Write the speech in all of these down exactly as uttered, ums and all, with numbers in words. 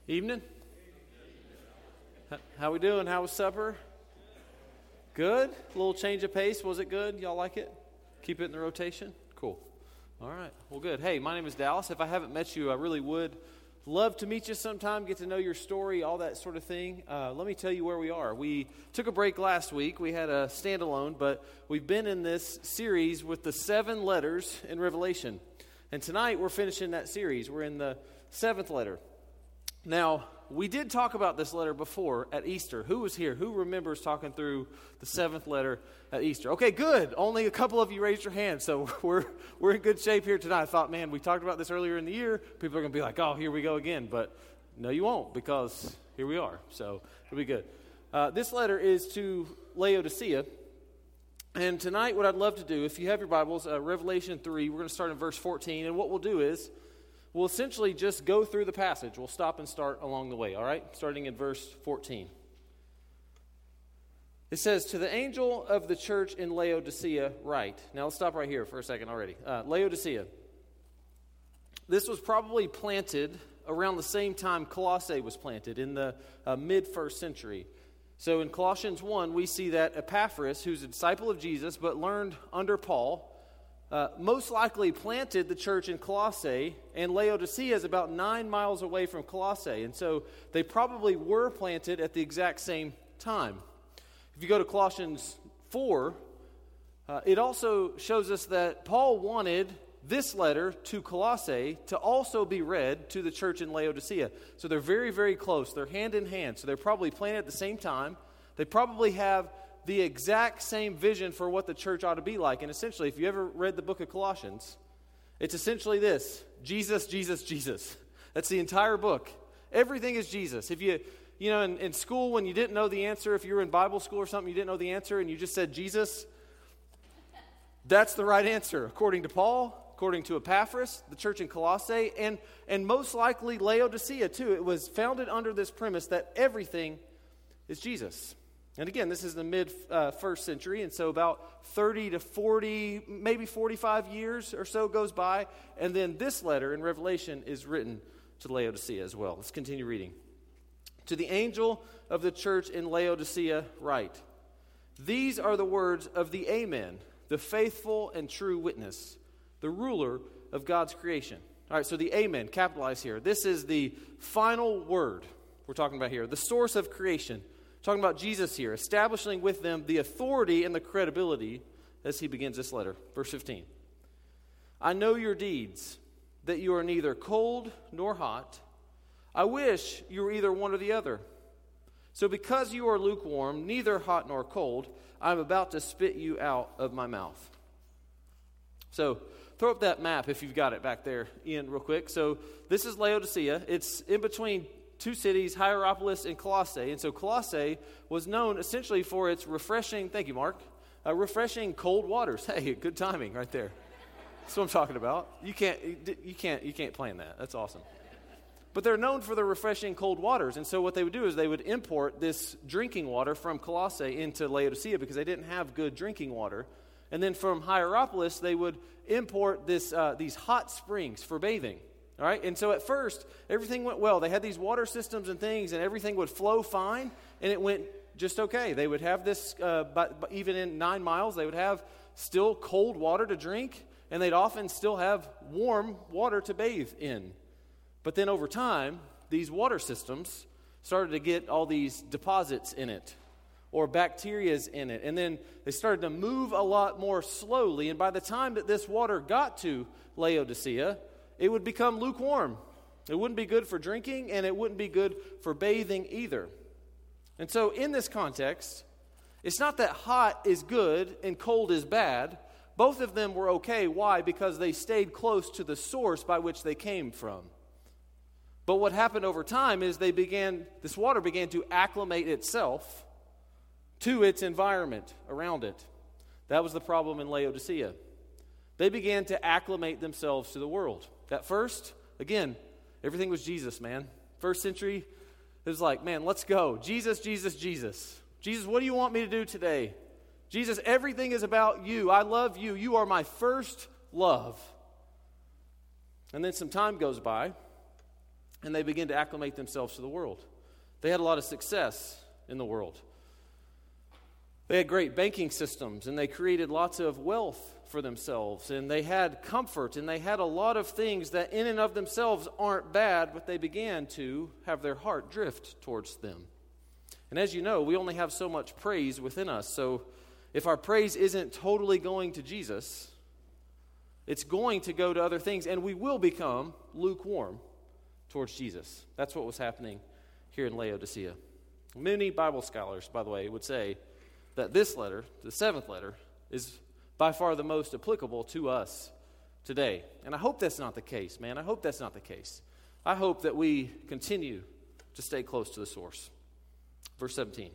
Evening. How we doing? How was supper? Good? A little change of pace. Was it good? Y'all like it? Keep it in the rotation? Cool. All right. Well, good. Hey, my name is Dallas. If I haven't met you, I really would love to meet you sometime, get to know your story, all that sort of thing. Uh, let me tell you where we are. We took a break last week. We had a standalone, but we've been in this series with the seven letters in Revelation. And tonight we're finishing that series. We're in the seventh letter. Now, we did talk about this letter before at Easter. Who was here? Who remembers talking through the seventh letter at Easter? Okay, good. Only a couple of you raised your hand, so we're we're in good shape here tonight. I thought, man, we talked about this earlier in the year. People are going to be like, oh, here we go again. But no, you won't, because here we are. So it'll be good. Uh, this letter is to Laodicea. And tonight what I'd love to do, if you have your Bibles, uh, Revelation three, we're going to start in verse fourteen. And what we'll do is, we'll essentially just go through the passage. We'll stop and start along the way, all right? Starting in verse fourteen. It says, "To the angel of the church in Laodicea write." Now, let's stop right here for a second already. Uh, Laodicea. This was probably planted around the same time Colossae was planted, in the uh, mid-first century. So in Colossians one, we see that Epaphras, who's a disciple of Jesus but learned under Paul, Uh, most likely planted the church in Colossae, and Laodicea is about nine miles away from Colossae, and so they probably were planted at the exact same time. If you go to Colossians four, uh, it also shows us that Paul wanted this letter to Colossae to also be read to the church in Laodicea. So they're very, very close. They're hand in hand, so they're probably planted at the same time. They probably have the exact same vision for what the church ought to be like. And essentially, if you ever read the book of Colossians, it's essentially this: Jesus, Jesus, Jesus. That's the entire book. Everything is Jesus. If you, you know, in, in school, when you didn't know the answer, if you were in Bible school or something, you didn't know the answer, and you just said Jesus, that's the right answer, according to Paul, according to Epaphras, the church in Colossae, and, and most likely Laodicea, too. It was founded under this premise that everything is Jesus. And again, this is the mid-first uh, century, and so about thirty to forty, maybe forty-five years or so goes by, and then this letter in Revelation is written to Laodicea as well. Let's continue reading. "To the angel of the church in Laodicea write, these are the words of the Amen, the faithful and true witness, the ruler of God's creation." All right, so the Amen, capitalized here. This is the final word we're talking about here, the source of creation. Talking about Jesus here, establishing with them the authority and the credibility as he begins this letter. Verse fifteen. "I know your deeds, that you are neither cold nor hot. I wish you were either one or the other. So because you are lukewarm, neither hot nor cold, I am about to spit you out of my mouth." So throw up that map if you've got it back there, Ian, real quick. So this is Laodicea. It's in between two cities, Hierapolis and Colossae. And so Colossae was known essentially for its refreshing, thank you, Mark, uh, refreshing cold waters. Hey, good timing right there. That's what I'm talking about. You can't, you can't, you can't plan that. That's awesome. But they're known for their refreshing cold waters. And so what they would do is they would import this drinking water from Colossae into Laodicea because they didn't have good drinking water. And then from Hierapolis, they would import this uh, these hot springs for bathing. All right, and so at first, everything went well. They had these water systems and things, and everything would flow fine, and it went just okay. They would have this, uh, but, but even in nine miles, they would have still cold water to drink, and they'd often still have warm water to bathe in. But then over time, these water systems started to get all these deposits in it, or bacterias in it, and then they started to move a lot more slowly, and by the time that this water got to Laodicea, it would become lukewarm. It wouldn't be good for drinking, and it wouldn't be good for bathing either. And so in this context, it's not that hot is good and cold is bad. Both of them were okay. Why? Because they stayed close to the source by which they came from. But what happened over time is they began, this water began to acclimate itself to its environment around it. That was the problem in Laodicea. They began to acclimate themselves to the world. At first, again, everything was Jesus, man. First century, it was like, man, let's go. Jesus, Jesus, Jesus. Jesus, what do you want me to do today? Jesus, everything is about you. I love you. You are my first love. And then some time goes by, and they began to acclimate themselves to the world. They had a lot of success in the world. They had great banking systems, and they created lots of wealth for themselves, and they had comfort, and they had a lot of things that in and of themselves aren't bad, but they began to have their heart drift towards them. And as you know, we only have so much praise within us, so if our praise isn't totally going to Jesus, it's going to go to other things, and we will become lukewarm towards Jesus. That's what was happening here in Laodicea. Many Bible scholars, by the way, would say that this letter, the seventh letter, is by far the most applicable to us today. And I hope that's not the case, man. I hope that's not the case. I hope that we continue to stay close to the source. Verse seventeen.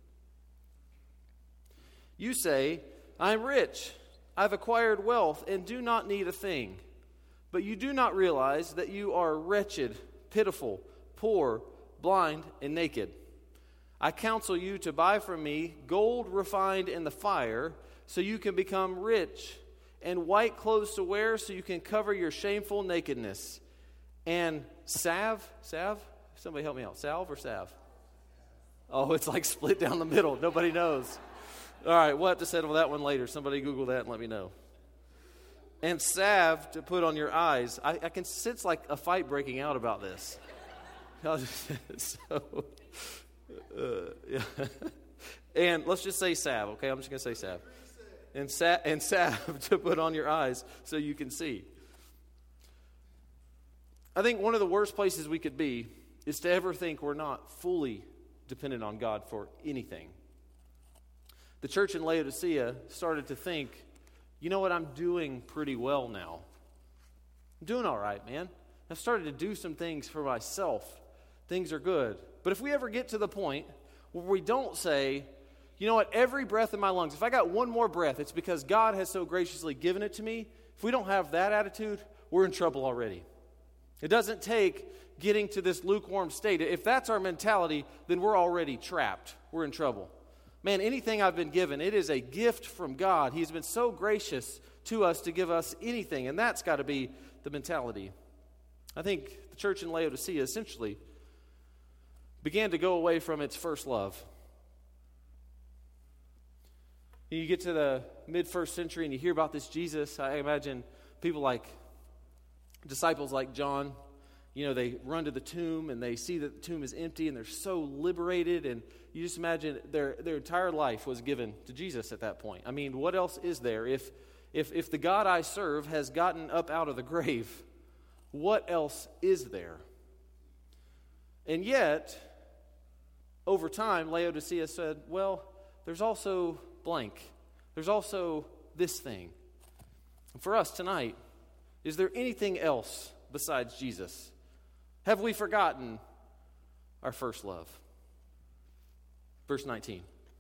You say, I'm rich, I've acquired wealth, and do not need a thing. But you do not realize that you are wretched, pitiful, poor, blind, and naked. I counsel you to buy from me gold refined in the fire, so you can become rich, and white clothes to wear, so you can cover your shameful nakedness. And salve, salve? Somebody help me out. Salve or salve? Oh, it's like split down the middle. Nobody knows. All right, we'll have to settle that one later. Somebody Google that and let me know. And salve to put on your eyes. I, I can sense like a fight breaking out about this. so, uh, yeah. And let's just say salve, okay? I'm just going to say salve. And, sa- and salve to put on your eyes so you can see. I think one of the worst places we could be is to ever think we're not fully dependent on God for anything. The church in Laodicea started to think, you know what, I'm doing pretty well now. I'm doing all right, man. I've started to do some things for myself. Things are good. But if we ever get to the point where we don't say, you know what, every breath in my lungs, if I got one more breath, it's because God has so graciously given it to me. If we don't have that attitude, we're in trouble already. It doesn't take getting to this lukewarm state. If that's our mentality, then we're already trapped. We're in trouble. Man, anything I've been given, it is a gift from God. He's been so gracious to us to give us anything, and that's got to be the mentality. I think the church in Laodicea essentially began to go away from its first love. You get to the mid-first century and you hear about this Jesus. I imagine people like, disciples like John, you know, they run to the tomb and they see that the tomb is empty and they're so liberated, and you just imagine their their entire life was given to Jesus at that point. I mean, what else is there? If if if the God I serve has gotten up out of the grave, what else is there? And yet, over time, Laodicea said, well, there's also blank. There's also this thing. And for us tonight, is there anything else besides Jesus? Have we forgotten our first love? Verse nineteen.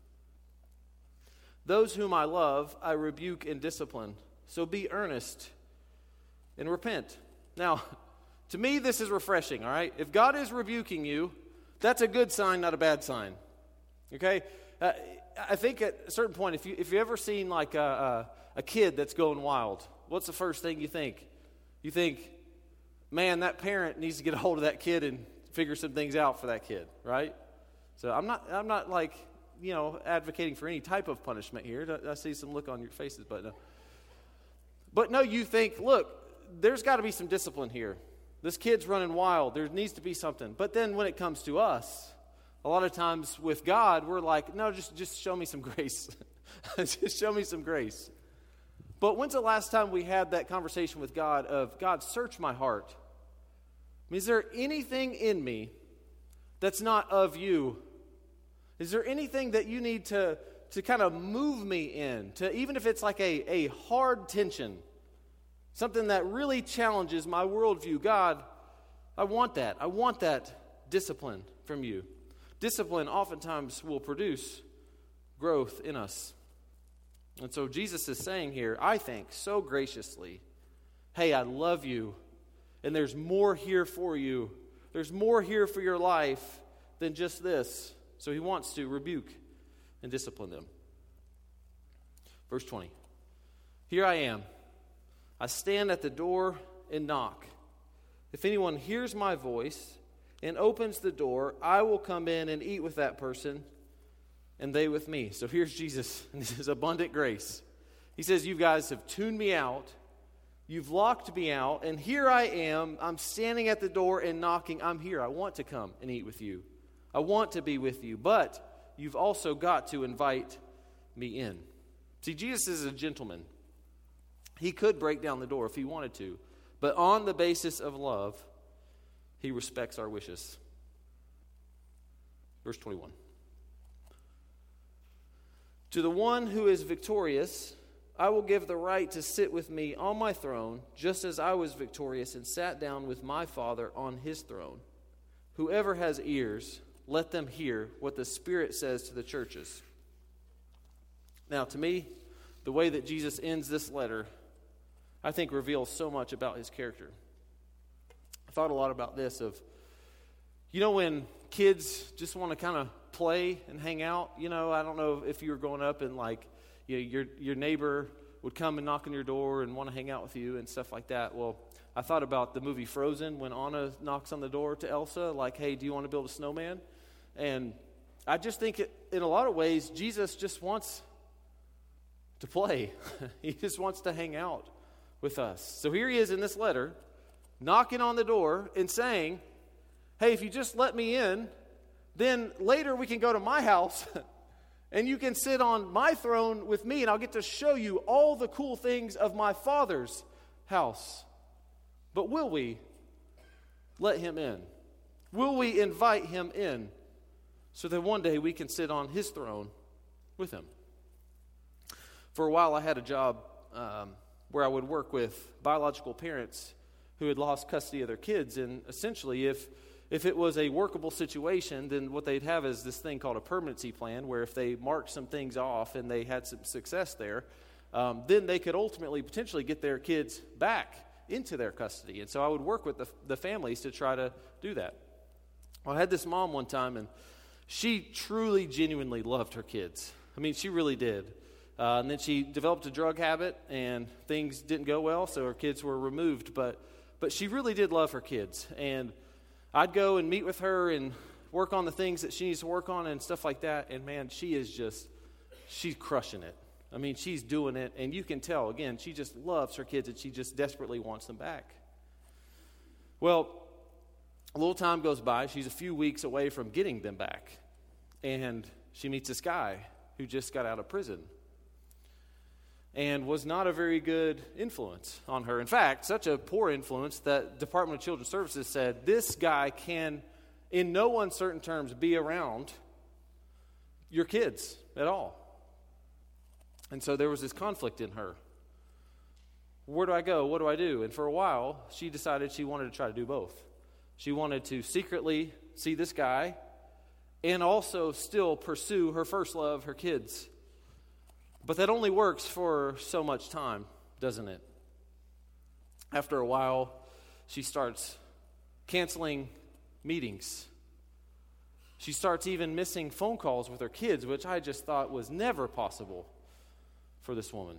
Those whom I love, I rebuke and discipline. So be earnest and repent. Now, to me, this is refreshing, all right? If God is rebuking you, that's a good sign, not a bad sign. Okay? Uh, I think at a certain point, if you if you ever seen like a, a, a kid that's going wild, what's the first thing you think? You think, man, that parent needs to get a hold of that kid and figure some things out for that kid, right? So I'm not I'm not like, you know, advocating for any type of punishment here. I see some look on your faces, but no. But no, you think, look, there's got to be some discipline here. This kid's running wild. There needs to be something. But then when it comes to us, a lot of times with God, we're like, no, just, just show me some grace. Just show me some grace. But when's the last time we had that conversation with God of, God, search my heart. I mean, is there anything in me that's not of you? Is there anything that you need to, to kind of move me in, to even if it's like a, a hard tension, something that really challenges my worldview? God, I want that. I want that discipline from you. Discipline oftentimes will produce growth in us. And so Jesus is saying here, I think, so graciously, hey, I love you, and there's more here for you. There's more here for your life than just this. So he wants to rebuke and discipline them. Verse twenty. Here I am. I stand at the door and knock. If anyone hears my voice and opens the door, I will come in and eat with that person, and they with me. So here's Jesus, and this is abundant grace. He says, you guys have tuned me out. You've locked me out, and here I am. I'm standing at the door and knocking. I'm here. I want to come and eat with you. I want to be with you, but you've also got to invite me in. See, Jesus is a gentleman. He could break down the door if he wanted to, but on the basis of love, he respects our wishes. Verse twenty-one. To the one who is victorious, I will give the right to sit with me on my throne, just as I was victorious and sat down with my Father on his throne. Whoever has ears, let them hear what the Spirit says to the churches. Now, to me, the way that Jesus ends this letter, I think reveals so much about his character. I thought a lot about this of, you know, when kids just want to kind of play and hang out, you know, I don't know if you were growing up and like, you know, your your neighbor would come and knock on your door and want to hang out with you and stuff like that. Well, I thought about the movie Frozen when Anna knocks on the door to Elsa, like, hey, do you want to build a snowman? And I just think it, in a lot of ways, Jesus just wants to play. He just wants to hang out with us. So here he is in this letter, knocking on the door and saying, hey, if you just let me in, then later we can go to my house and you can sit on my throne with me, and I'll get to show you all the cool things of my Father's house. But will we let him in? Will we invite him in so that one day we can sit on his throne with him? For a while, I had a job um, where I would work with biological parents who had lost custody of their kids, and essentially, if If it was a workable situation, then what they'd have is this thing called a permanency plan, where if they marked some things off and they had some success there, um, then they could ultimately potentially get their kids back into their custody. And so I would work with the, the families to try to do that. Well, I had this mom one time, and she truly, genuinely loved her kids. I mean, she really did. Uh, and then she developed a drug habit, and things didn't go well, so her kids were removed. But but she really did love her kids, and I'd go and meet with her and work on the things that she needs to work on and stuff like that. And man, she is just, she's crushing it. I mean, she's doing it. And you can tell, again, she just loves her kids and she just desperately wants them back. Well, a little time goes by. She's a few weeks away from getting them back. And she meets this guy who just got out of prison and was not a very good influence on her. In fact, such a poor influence that Department of Children's Services said, this guy can, in no uncertain terms, be around your kids at all. And so there was this conflict in her. Where do I go? What do I do? And for a while, she decided she wanted to try to do both. She wanted to secretly see this guy and also still pursue her first love, her kids. But that only works for so much time, doesn't it? After a while, she starts canceling meetings. She starts even missing phone calls with her kids, which I just thought was never possible for this woman.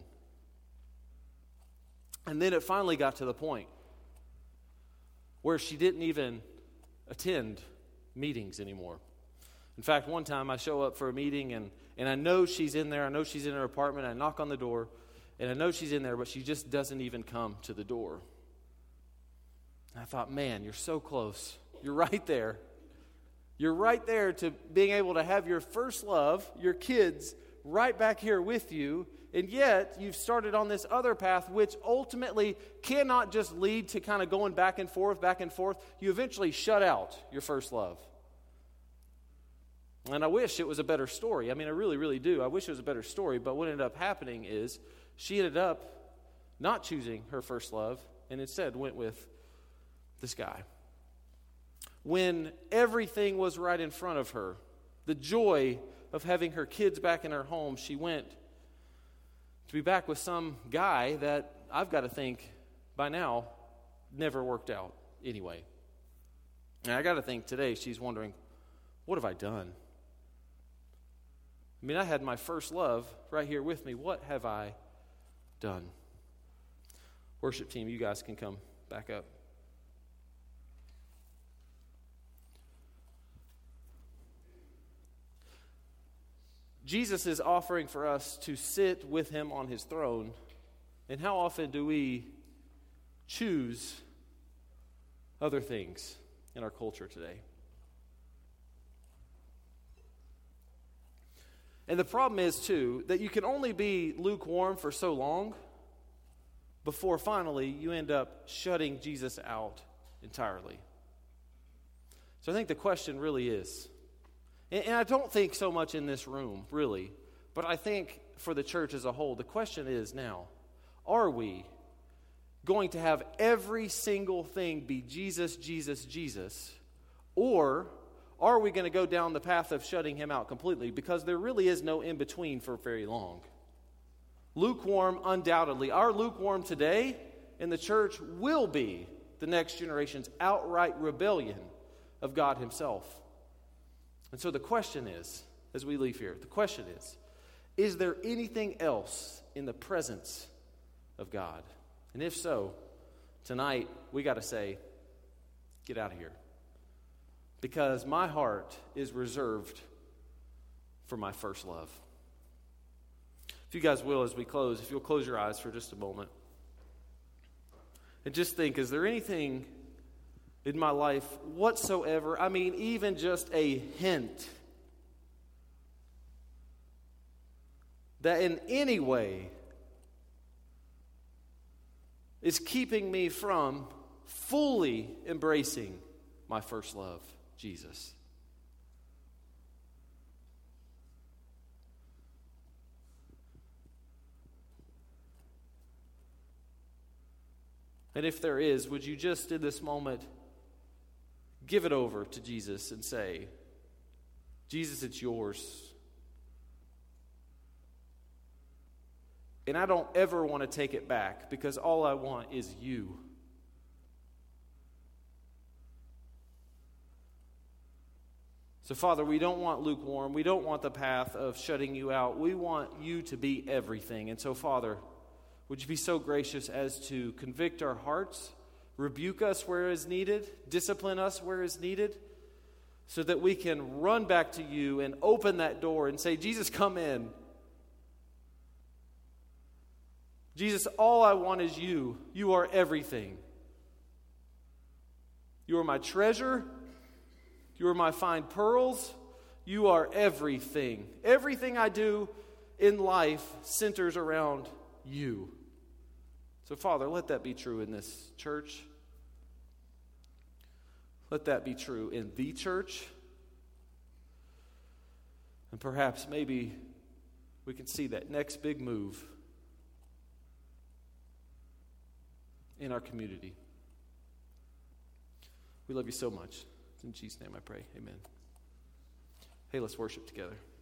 And then it finally got to the point where she didn't even attend meetings anymore. In fact, one time I show up for a meeting and, and I know she's in there. I know she's in her apartment. I knock on the door and I know she's in there, but she just doesn't even come to the door. And I thought, man, you're so close. You're right there. You're right there to being able to have your first love, your kids, right back here with you. And yet you've started on this other path, which ultimately cannot just lead to kind of going back and forth, back and forth. You eventually shut out your first love. And I wish it was a better story. I mean, I really, really do. I wish it was a better story. But what ended up happening is she ended up not choosing her first love and instead went with this guy. When everything was right in front of her, the joy of having her kids back in her home, she went to be back with some guy that I've got to think by now never worked out anyway. And I got to think today she's wondering, what have I done? I mean, I had my first love right here with me. What have I done? Worship team, you guys can come back up. Jesus is offering for us to sit with him on his throne. And how often do we choose other things in our culture today? And the problem is, too, that you can only be lukewarm for so long before finally you end up shutting Jesus out entirely. So I think the question really is, and, and I don't think so much in this room, really, but I think for the church as a whole, the question is now, are we going to have every single thing be Jesus, Jesus, Jesus, or are we going to go down the path of shutting him out completely? Because there really is no in-between for very long. Lukewarm, undoubtedly. Our lukewarm today in the church will be the next generation's outright rebellion of God himself. And so the question is, as we leave here, the question is, is there anything else in the presence of God? And if so, tonight we got to say, get out of here. Because my heart is reserved for my first love. If you guys will, as we close, if you'll close your eyes for just a moment. And just think, is there anything in my life whatsoever, I mean, even just a hint, that in any way is keeping me from fully embracing my first love, Jesus? And if there is, would you just in this moment give it over to Jesus and say, Jesus, it's yours. And I don't ever want to take it back because all I want is you. So, Father, we don't want lukewarm. We don't want the path of shutting you out. We want you to be everything. And so, Father, would you be so gracious as to convict our hearts, rebuke us where is needed, discipline us where is needed, so that we can run back to you and open that door and say, Jesus, come in. Jesus, all I want is you. You are everything. You are my treasure. You are my fine pearls. You are everything. Everything I do in life centers around you. So, Father, let that be true in this church. Let that be true in the church. And perhaps maybe we can see that next big move in our community. We love you so much. In Jesus' name I pray. Amen. Hey, let's worship together.